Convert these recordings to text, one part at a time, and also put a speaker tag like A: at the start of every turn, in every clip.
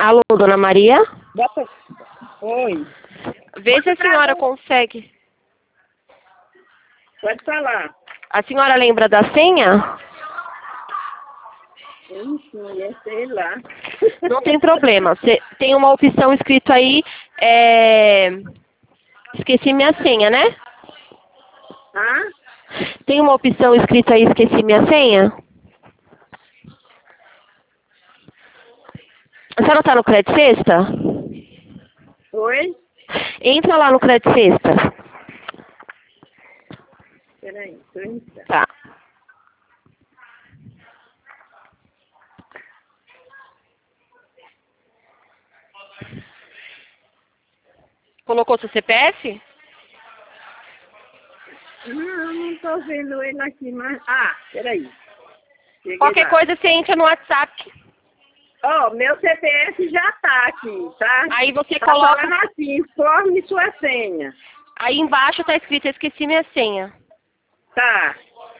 A: Alô, dona Maria?
B: Oi.
A: Vê se a senhora consegue.
B: Pode falar.
A: A senhora lembra da senha?
B: Enfim, sei lá.
A: Não tem problema. Você tem uma opção escrito aí, esqueci minha senha, né?
B: Hã?
A: Tem uma opção escrito aí, esqueci minha senha? A senhora tá no Crédito Sexta?
B: Oi?
A: Entra lá no Crédito Sexta.
B: Peraí, tô entrando.
A: Tá. Colocou seu CPF?
B: Não tô vendo ele aqui, mas... Ah, peraí. Cheguei
A: Qualquer
B: lá.
A: coisa você entra no WhatsApp.
B: Ó, meu CPF já tá aqui, tá?
A: Aí você
B: Tá
A: coloca...
B: falando assim, informe sua senha.
A: Aí embaixo tá escrito, esqueci minha senha.
B: Tá.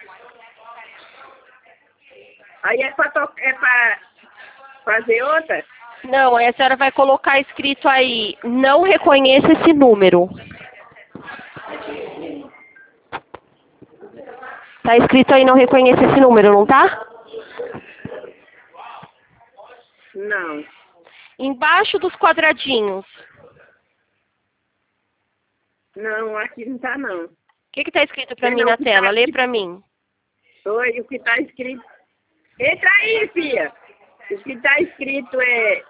B: Aí é pra fazer outra?
A: Não, aí a senhora vai colocar escrito aí, não reconheço esse número. Tá escrito aí, não reconheço esse número, não tá?
B: Não.
A: Embaixo dos quadradinhos.
B: Não, aqui não tá não.
A: O que que tá escrito pra
B: Não,
A: mim
B: não,
A: na
B: o que
A: tela?
B: tá
A: Lê
B: aqui.
A: pra mim.
B: Oi, o que tá escrito... Entra aí, filha. O que tá escrito é...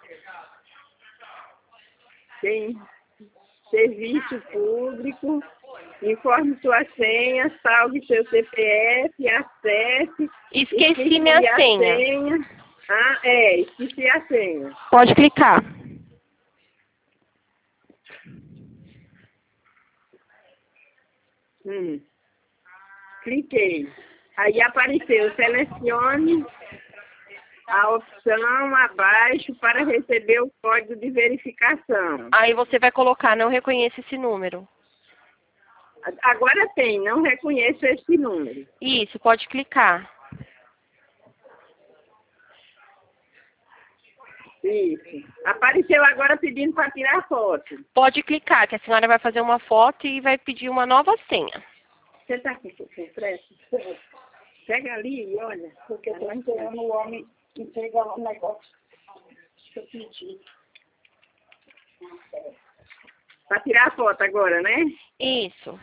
B: Tem serviço público, informe sua senha, salve seu CPF, acesse...
A: Esqueci minha
B: a
A: senha.
B: Ah, esqueci a senha.
A: Pode clicar.
B: Cliquei. Aí apareceu, selecione a opção abaixo para receber o código de verificação.
A: Aí você vai colocar, não reconheço esse número.
B: Agora tem, não reconheço esse número.
A: Isso, pode clicar.
B: Isso. Apareceu agora pedindo para tirar foto.
A: Pode clicar, que a senhora vai fazer uma foto e vai pedir uma nova senha.
B: Você está com pressa? Pega ali e olha. Porque eu estou esperando o homem entregar lá o negócio que eu pedi. Para tirar a foto agora, né?
A: Isso.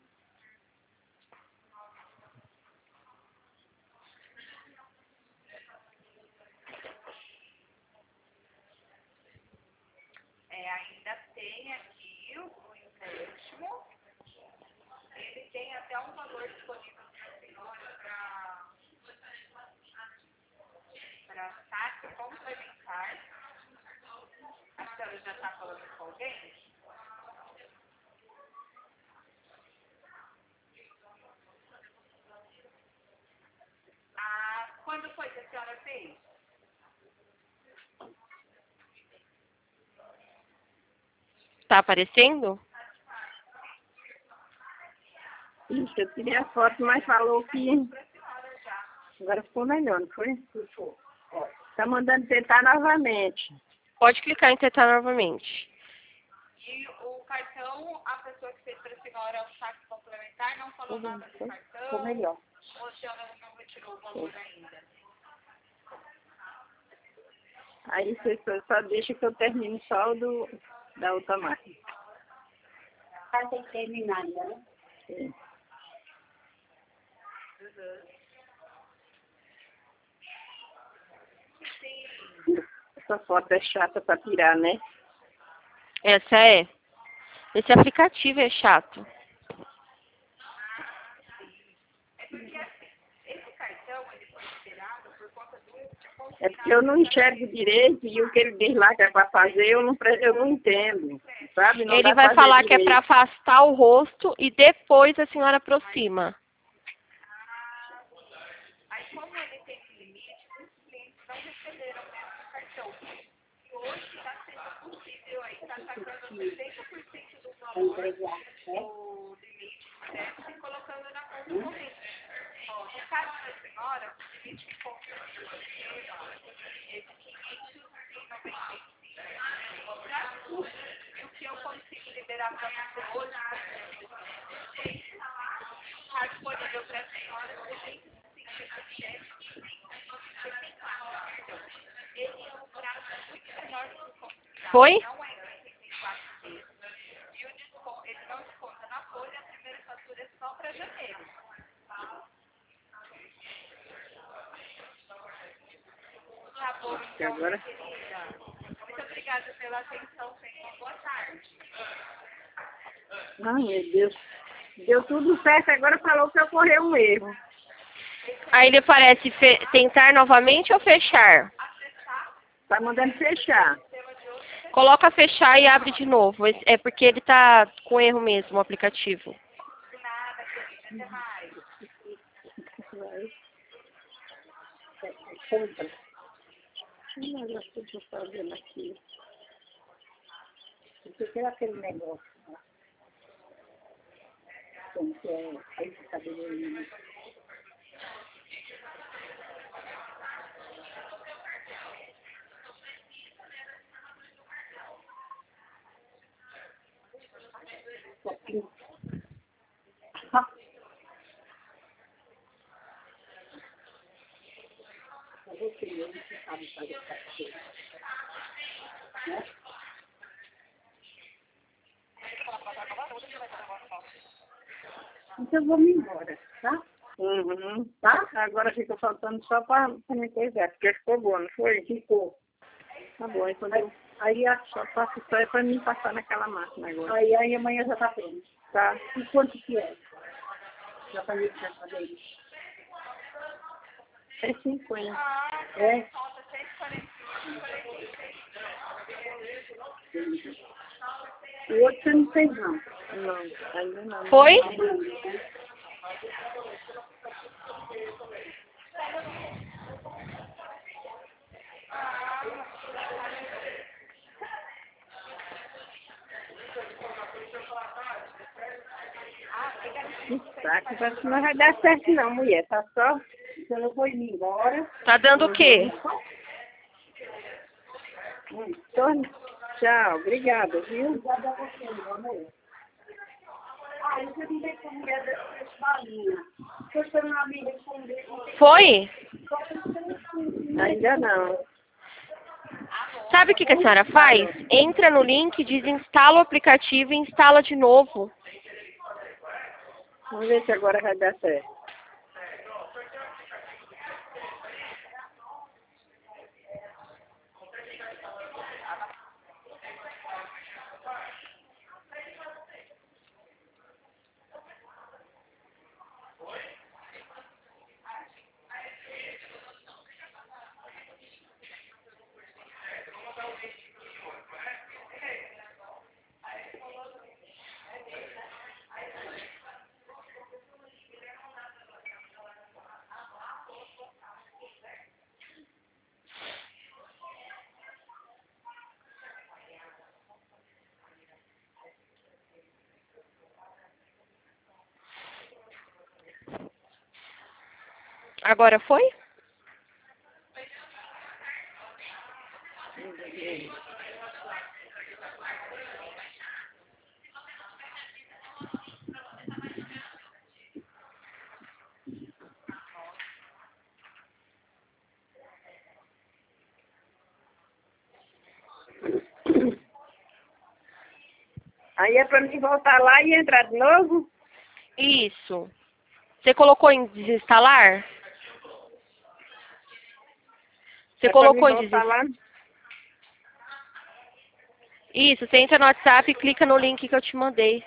C: Ainda tem aqui o empréstimo. Ele tem até um valor disponível para a senhora para saque complementar. A senhora já está falando com alguém? Ah, quando foi que a senhora fez?
A: Tá aparecendo?
B: Isso, eu tirei a foto, mas falou que... Agora ficou melhor, não foi? Está mandando tentar novamente.
A: Pode clicar em tentar novamente.
C: E o cartão, a pessoa que fez para a senhora o saque complementar não falou nada do cartão?
B: Ficou melhor.
C: Ou a senhora não retirou o valor ainda?
B: Aí você só deixa que eu termine só o da outra máquina. Ah, tem que terminar ainda, né? Sim. Essa foto é chata para tirar, né?
A: Essa é. Esse aplicativo é chato.
B: É porque eu não enxergo direito e o que ele diz lá que é para fazer, eu não entendo, sabe? Não
A: Ele
B: dá
A: vai
B: pra
A: falar
B: fazer
A: que é para
B: direito.
A: afastar o rosto e depois a senhora aproxima.
C: Aí, como ele tem limite, muitos clientes não receberam mesmo o cartão. E hoje está sendo possível, aí está sacando 60% do valor do limite do déficit e colocando na conta corrente. Ó, no caso da senhora, o limite que confirma é de 595. Está disponível para a senhora. Esse é um prazo muito menor do que o conto.
A: Foi?
C: Não é 64 vezes. E o desconto, ele não desconta na folha, a primeira fatura é só para janeiro. Tá bom,
B: E
C: então,
B: agora?
C: querida. Muito obrigada pela atenção, senhor. Boa tarde.
B: Ai, meu Deus. Deu tudo certo, agora falou que ocorreu um erro.
A: Aí ele aparece tentar novamente ou fechar?
B: Tá mandando fechar.
A: Coloca fechar e abre de novo. É porque ele tá com erro mesmo, o aplicativo.
C: Nada, querida. Até mais.
B: Compra. Olha o que eu estou fazendo aqui. Você quer aquele negócio? Né? Como que é? Aí você sabe ver. Então vamos embora, tá? Uhum. Tá? Agora fica faltando só para me coisar, porque ficou bom, não foi? Ficou. Tá bom, aí quando eu... Aí só passa só é para mim passar naquela máquina agora. Aí amanhã já tá pronto. Tá. E quanto que é? Já falei que já falei. É 50. É?
C: Falta 6,46.
B: O outro você não fez não. Não, ainda não.
A: Foi?
B: Saco, parece que não vai dar certo não, mulher. Tá só. Então eu vou ir embora.
A: Tá dando o quê?
B: Tchau, obrigada, viu? Obrigada a você, amor. Ah, eu perguntei pra mulher dessa balinha. Você não me responder.
A: Foi?
B: Ainda não.
A: Sabe o que a senhora faz? Entra no link, desinstala o aplicativo e instala de novo.
B: Vamos ver se agora vai dar certo.
A: Agora foi?
B: Aí é pra mim voltar lá e entrar de novo?
A: Isso. Você colocou em desinstalar? Você colocou em
B: voltar
A: desinstalar?
B: lá?
A: Isso, você entra no WhatsApp e clica no link que eu te mandei.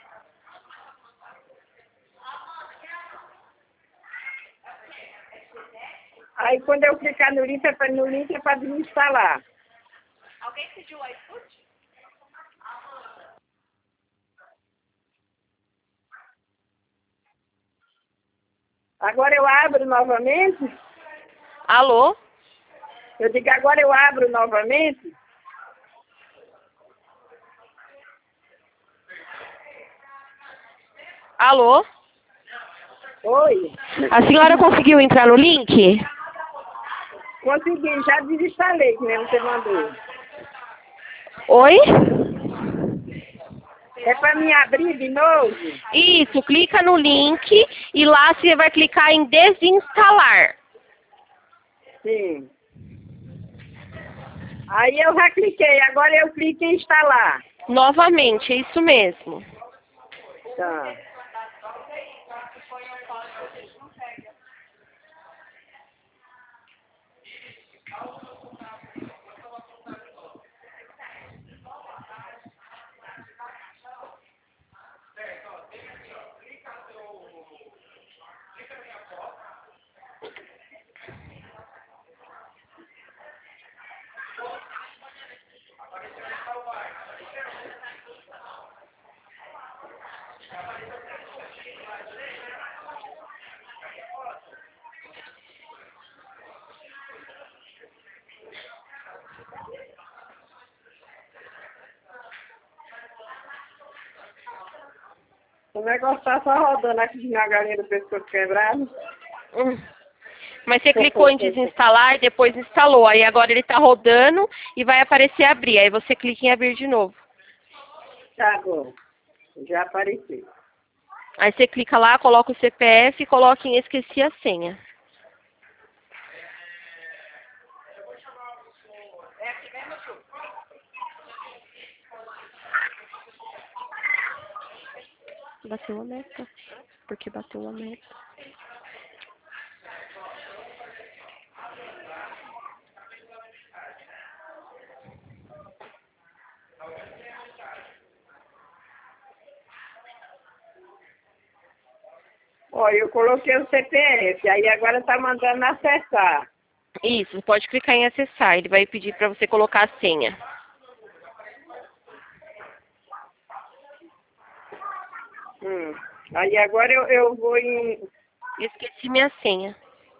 B: Aí quando eu clicar no link é para desinstalar.
C: Alguém pediu o iFood?
B: Agora eu abro novamente?
A: Alô?
B: Eu digo agora eu abro novamente?
A: Alô?
B: Oi.
A: A senhora conseguiu entrar no link?
B: Consegui, já desinstalei, que nem você mandou.
A: Oi?
B: É para mim abrir de novo?
A: Isso, clica no link e lá você vai clicar em desinstalar.
B: Sim. Aí eu já cliquei, agora eu clico em instalar.
A: Novamente, é isso mesmo.
B: Tá. O negócio tá só rodando aqui na galinha do pescoço quebrado.
A: Mas você clicou em desinstalar e depois instalou. Aí agora ele está rodando e vai aparecer abrir. Aí você clica em abrir de novo.
B: Tá bom. Já apareceu.
A: Aí você clica lá, coloca o CPF e coloca em esqueci a senha. Bateu a meta. Porque bateu a meta.
B: Ó, eu coloquei o CPF, aí agora tá mandando acessar.
A: Isso, pode clicar em acessar. Ele vai pedir para você colocar a senha.
B: Aí agora eu vou em...
A: Esqueci minha senha.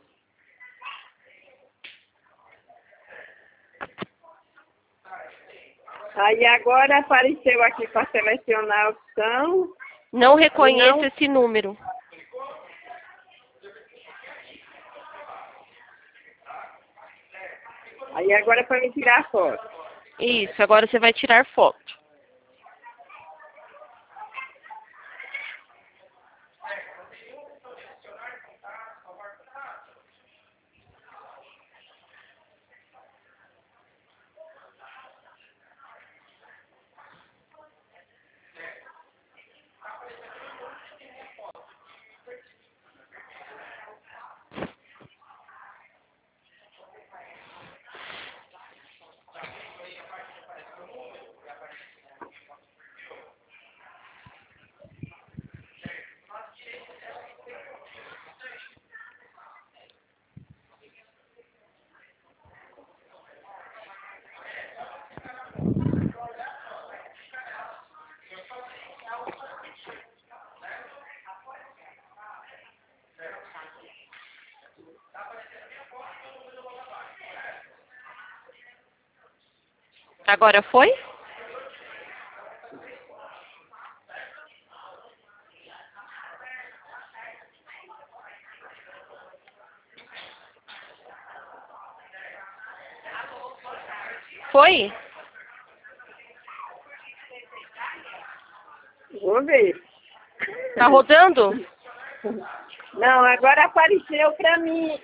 B: Aí agora apareceu aqui para selecionar a opção.
A: Não reconheço
B: Não.
A: esse número.
B: Aí agora é para me tirar a foto.
A: Isso, agora você vai tirar foto. Agora foi? Foi?
B: Vou ver.
A: Tá rodando?
B: Não, agora apareceu para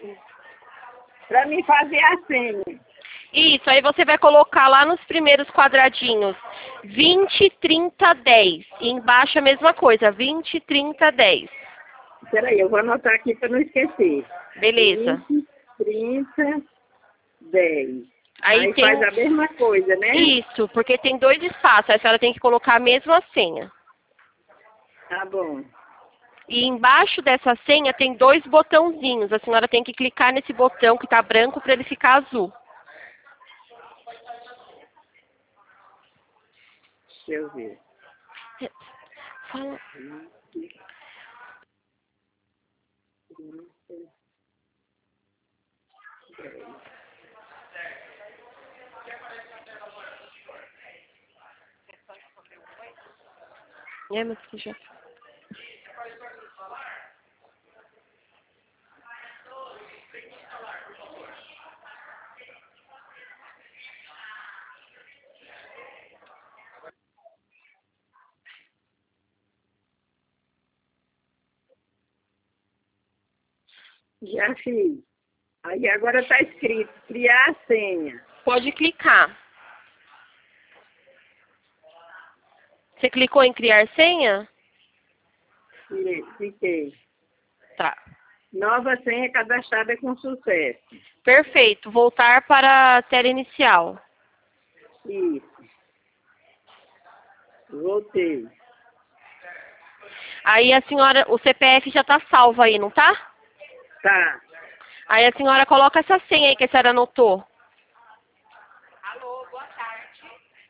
B: mim fazer a senha.
A: Isso, aí você vai colocar lá nos primeiros quadradinhos 20, 30, 10. E embaixo a mesma coisa, 20, 30, 10.
B: Peraí, eu vou anotar aqui para não esquecer.
A: Beleza.
B: 20, 30, 10.
A: Aí tem
B: faz a mesma coisa, né?
A: Isso, porque tem 2 espaços, aí a senhora tem que colocar a mesma senha.
B: Tá bom.
A: E embaixo dessa senha tem 2 botãozinhos. A senhora tem que clicar nesse botão que está branco para ele ficar azul.
B: Deixa eu ver.
A: Fala. É, mas que já...
B: Já fiz. Aí agora está escrito, criar a senha.
A: Pode clicar. Você clicou em criar senha?
B: Cliquei.
A: Tá.
B: Nova senha cadastrada com sucesso.
A: Perfeito. Voltar para a tela inicial.
B: Isso. Voltei.
A: Aí a senhora, o CPF já está salvo aí, não tá?
B: Tá.
A: Aí a senhora coloca essa senha aí que a senhora anotou.
C: Alô, boa tarde.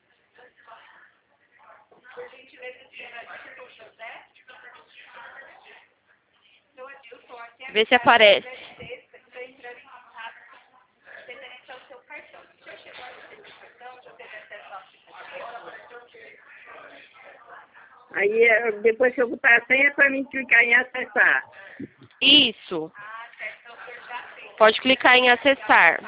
C: Por gentileza, senhor José? Seu Adilson, aqui é
A: Vê se aparece.
C: estou entrando em contato referente ao seu cartão. O senhor chegou a receber o cartão? Já teve acesso ao aplicativo?
B: Aí depois que eu botar a senha é para mim clicar em acessar.
A: Isso.
C: Ah, certo. Então, o senhor já fez.
A: Pode clicar em acessar.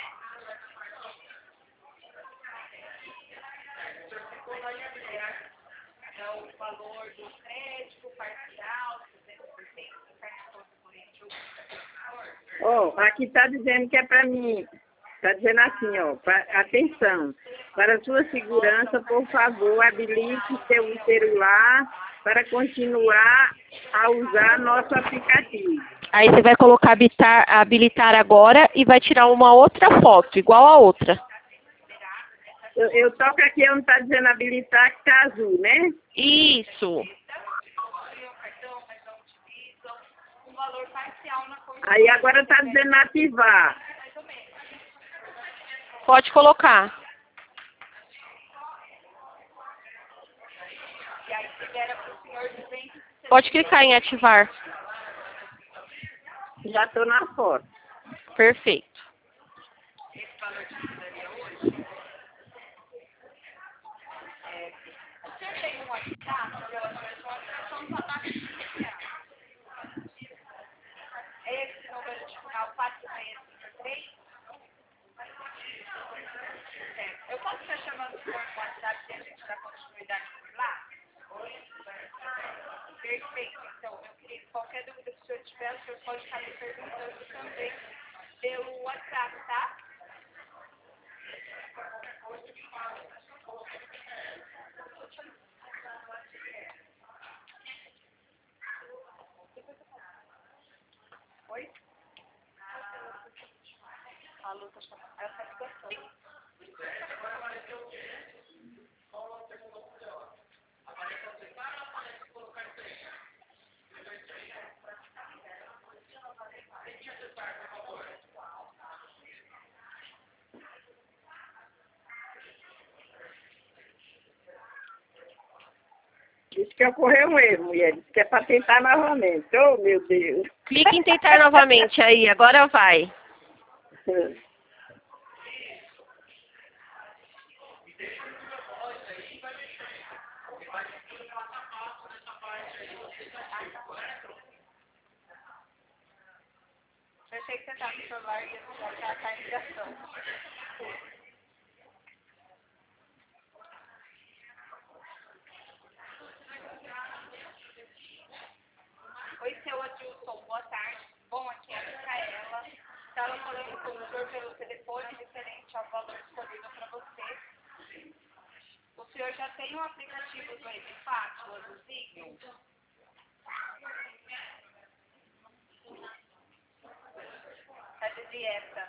C: É o valor do crédito parcial, 70% do cartão corrente.
B: Ó, aqui está dizendo que é para mim. Está dizendo assim, ó, atenção. Para sua segurança, por favor, habilite seu celular para continuar a usar nosso aplicativo.
A: Aí você vai colocar habilitar agora e vai tirar uma outra foto, igual a outra.
B: Eu toco aqui onde está dizendo habilitar, que está azul, né?
A: Isso.
C: Um valor parcial na conta.
B: Aí agora está dizendo ativar.
A: Pode colocar.
C: E aí libera para o senhor 200.
A: Pode clicar em ativar.
B: Já estou na foto.
A: Perfeito.
C: Esse valor de cidadania hoje. O senhor tem um WhatsApp? Eu acho que a taxa inicial. É esse número de final 4653? Eu posso estar chamando o senhor no WhatsApp e a gente dá continuidade por lá? Perfeito. Então, meu querido, qualquer dúvida que o senhor tiver, o senhor pode estar me perguntando também pelo WhatsApp, tá? Oi? A Lu tá chamando. Ela tá ligando.
B: Disse que ocorreu um erro, mulher. Disse que é para tentar novamente. Oh, meu Deus.
A: Clique em tentar novamente aí, agora vai.
C: Eu achei que você tá no celular e já tá em ligação. Oi, seu Adilson, boa tarde. Bom, aqui é a Micaela. Estava falando com o senhor pelo telefone referente ao valor disponível para você. O senhor já tem um aplicativo do Edifat, o azulzinho? Tá de dieta.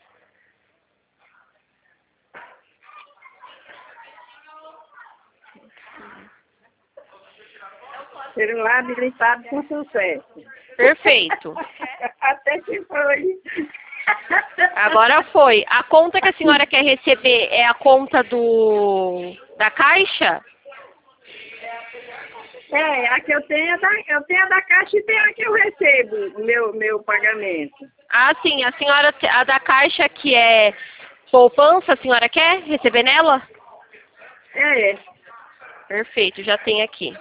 B: Celular habilitado com sucesso.
A: Perfeito.
B: Até que foi.
A: Agora foi. A conta que a senhora quer receber é a conta da Caixa?
B: É, a que eu tenho a da Caixa e tem a que eu recebo, meu pagamento.
A: Ah, sim. A senhora, a da Caixa que é poupança, a senhora quer receber nela?
B: É.
A: Perfeito, já tem aqui.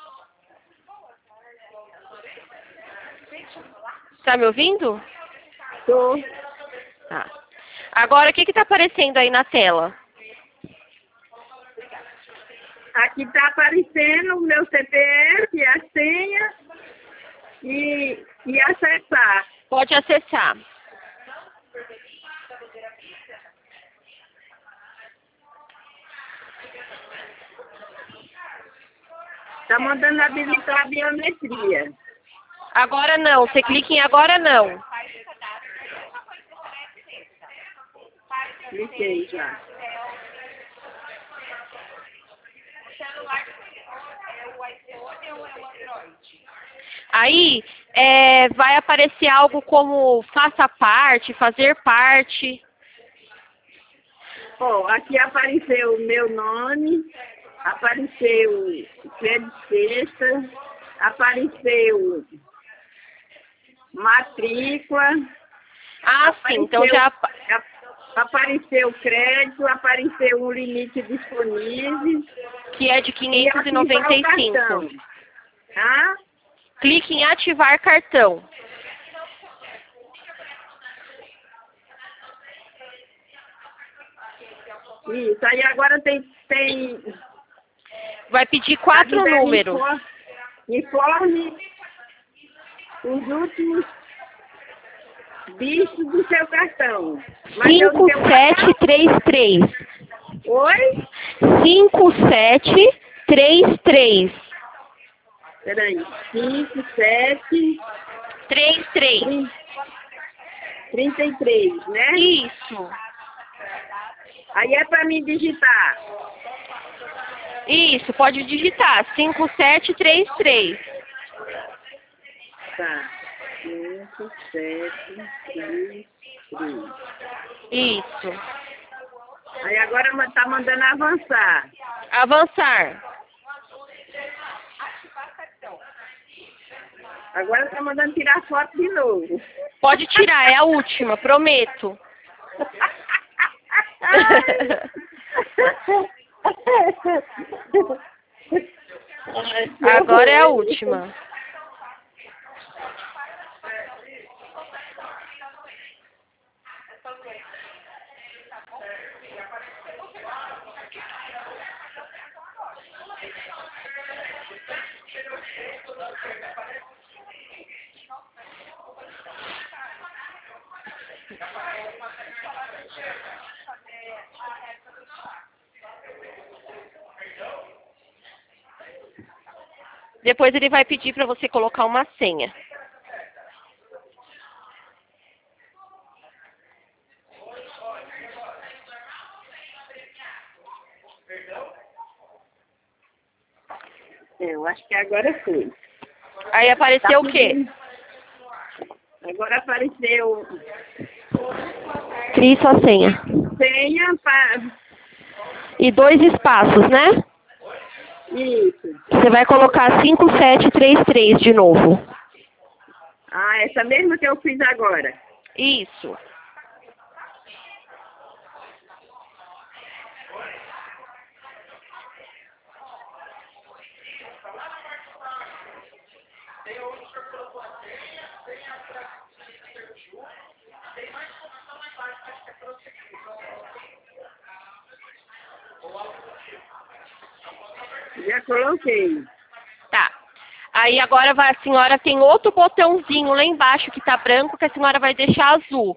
A: Tá me ouvindo?
B: Tô.
A: Tá. Agora, o que está aparecendo aí na tela?
B: Aqui está aparecendo o meu CPF, a senha e acessar.
A: Pode acessar.
B: Tá mandando habilitar a biometria.
A: Agora não. Você clica em agora não.
B: Cliquei já.
A: Aí vai aparecer algo como faça parte, fazer parte.
B: Ó, aqui apareceu o meu nome, apareceu o crédito sexta, apareceu matrícula.
A: Ah, sim. Então já...
B: Apareceu crédito, apareceu um limite disponível.
A: Que é de 595.
B: Ah?
A: Clique em ativar cartão.
B: Isso, aí agora tem...
A: Vai pedir 4 números.
B: Informe os últimos dígitos do seu cartão.
A: 5733.
B: Oi?
A: 5733.
B: Peraí. 5733, 33, né?
A: Isso.
B: Aí é para mim digitar.
A: Isso, pode digitar. 5733.
B: Tá. 5733.
A: Isso.
B: Aí agora tá mandando avançar.
A: Avançar.
B: Agora tá mandando tirar foto de novo.
A: Pode tirar, é a última, prometo. Agora é a última. Depois ele vai pedir para você colocar uma senha.
B: Eu acho que agora foi.
A: Aí apareceu o quê?
B: Agora apareceu
A: Crie sua senha.
B: senha para...
A: E 2 espaços, né?
B: Isso.
A: Você vai colocar 5733 de novo.
B: Ah, essa mesma que eu fiz agora.
A: Isso.
B: Já coloquei.
A: Tá. Aí agora a senhora tem outro botãozinho lá embaixo que tá branco que a senhora vai deixar azul.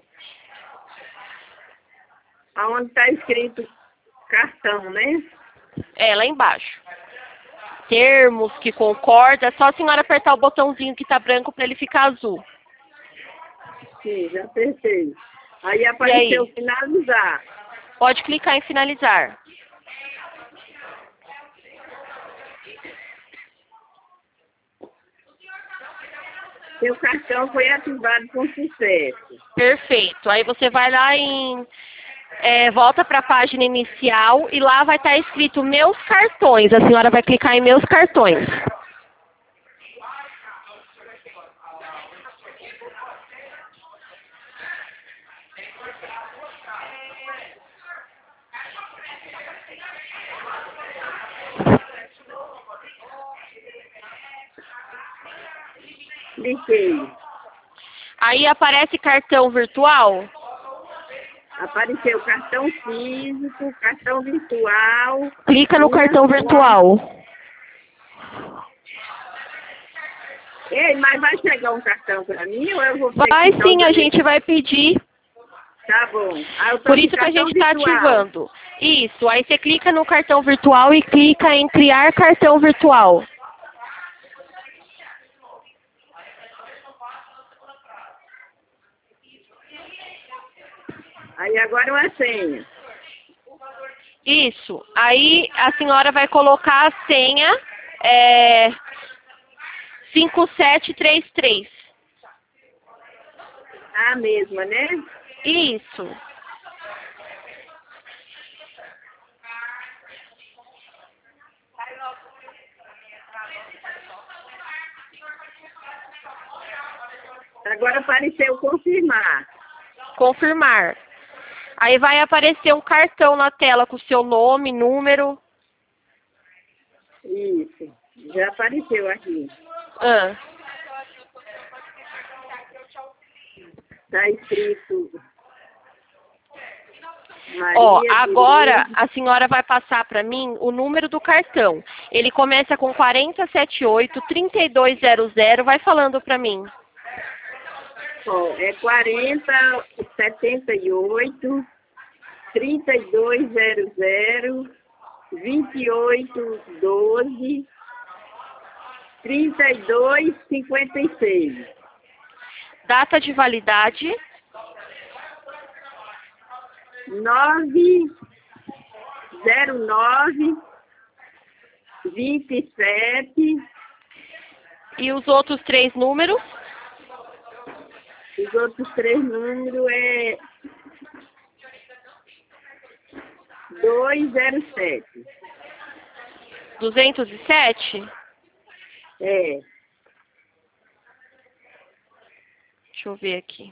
B: Aonde está escrito cartão, né?
A: É, lá embaixo. Termos que concorda, é só a senhora apertar o botãozinho que tá branco para ele ficar azul.
B: Sim, já apertei. Aí apareceu finalizar.
A: Pode clicar em finalizar.
B: Seu cartão foi ativado com sucesso.
A: Perfeito. Aí você vai lá volta para a página inicial e lá vai estar escrito Meus Cartões. A senhora vai clicar em Meus Cartões.
B: Cliquei.
A: Aí aparece cartão virtual.
B: Apareceu cartão físico, cartão virtual.
A: Clica no cartão virtual.
B: Ei, mas vai chegar um cartão para mim ou eu vou ter
A: Vai
B: que
A: sim, a gente vai pedir.
B: Tá bom. Ah, eu tô
A: Por
B: com
A: isso que a
B: cartão
A: gente está
B: virtual.
A: ativando. Isso, aí você clica no cartão virtual e clica em criar cartão virtual.
B: Aí agora uma senha.
A: Isso, aí a senhora vai colocar a senha 5733.
B: A mesma, né?
A: Isso.
B: Agora apareceu confirmar.
A: Confirmar. Aí vai aparecer um cartão na tela com o seu nome, número.
B: Isso. Já apareceu aqui.
A: Ah.
B: Tá escrito.
A: Ó,
B: Maria
A: agora
B: de...
A: a senhora vai passar para mim o número do cartão. Ele começa com 4078-3200. Vai falando para mim.
B: Ó, é 4078 3200 2812 3256.
A: Data de validade.
B: 909 27.
A: E os outros 3 números.
B: Os outros 3 números é 207.
A: 207?
B: É.
A: Deixa eu ver aqui.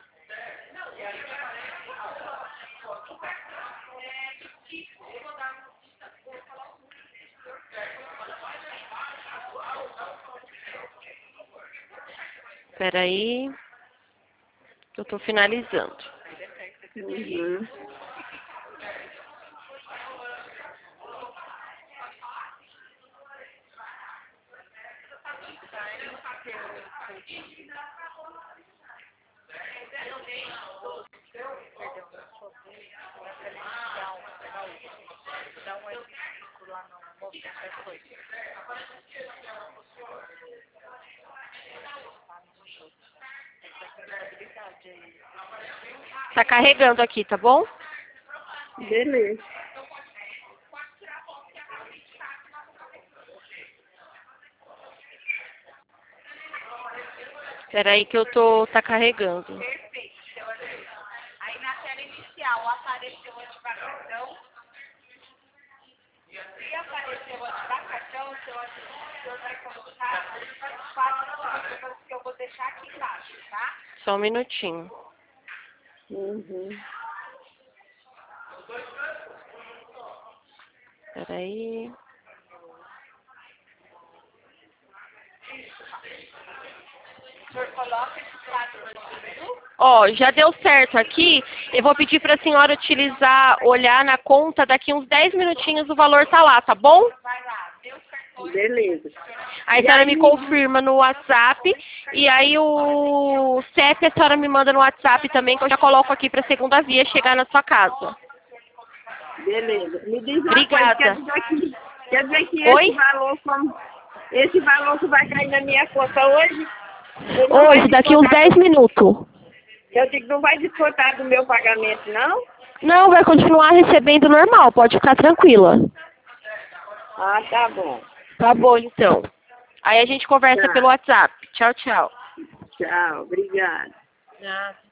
A: Espera aí. Eu estou finalizando.
B: Uhum.
A: Tá carregando aqui, tá bom?
B: Beleza.
A: Espera aí que tá carregando.
C: Perfeito. Aí na tela inicial apareceu ativar cartão. Se apareceu ativar cartão, o senhor vai colocar os 4 números que eu vou deixar aqui embaixo, tá?
A: Só um minutinho.
B: Uhum.
A: Espera aí.
C: O senhor coloca esses 4 números.
A: Ó, já deu certo aqui. Eu vou pedir para a senhora utilizar, olhar na conta, daqui uns 10 minutinhos o valor tá lá, tá bom?
C: Vai lá, dê os cartões.
B: Beleza.
A: Aí a senhora me confirma no WhatsApp e aí o CEP a senhora me manda no WhatsApp também, que eu já coloco aqui para a segunda via chegar na sua casa.
B: Beleza. Me diz uma
A: Obrigada.
B: coisa, quer dizer que
A: Oi?
B: esse valor que vai cair na minha conta hoje,
A: Hoje, daqui uns 10 minutos.
B: eu digo, não vai descontar do meu pagamento, não?
A: Não, vai continuar recebendo normal, pode ficar tranquila.
B: Ah, tá bom.
A: Tá bom, então. Aí a gente conversa
B: Tá.
A: pelo WhatsApp. Tchau, tchau.
B: Tchau, obrigada.
A: Nada.